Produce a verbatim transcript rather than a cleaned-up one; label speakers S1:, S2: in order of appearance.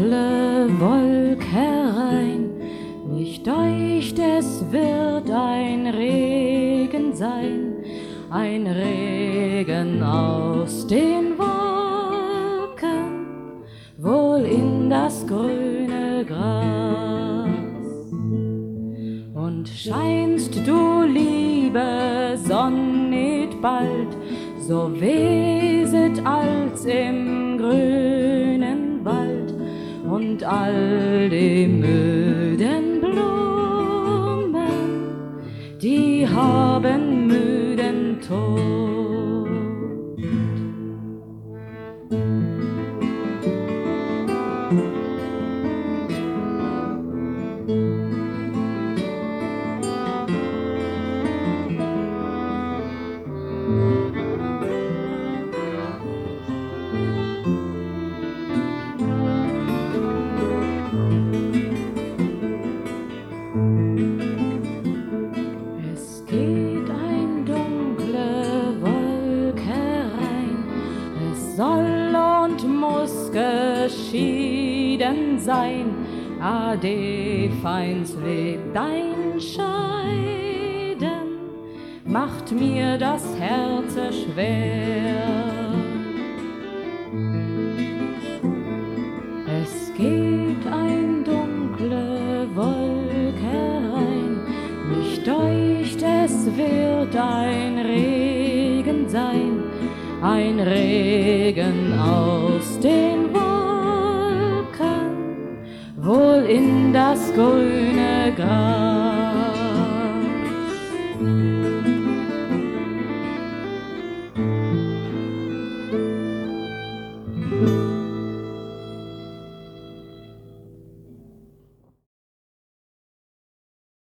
S1: dunkle Wolke herein, mich deucht, es wird ein Regen sein, ein Regen aus den Wolken, wohl in das grüne Gras. Und scheinst du, liebe Sonn, nicht bald, so weset als im grünen Wald, und all die müden Blumen, die haben müden Tod. Soll und muss geschieden sein, ade, feins lebt dein Scheiden, macht mir das Herze schwer. Es geht ein dunkle Wolke herein, mich deucht, es wird ein Regen sein, ein Regen aus den Wolken, wohl in das grüne Gras.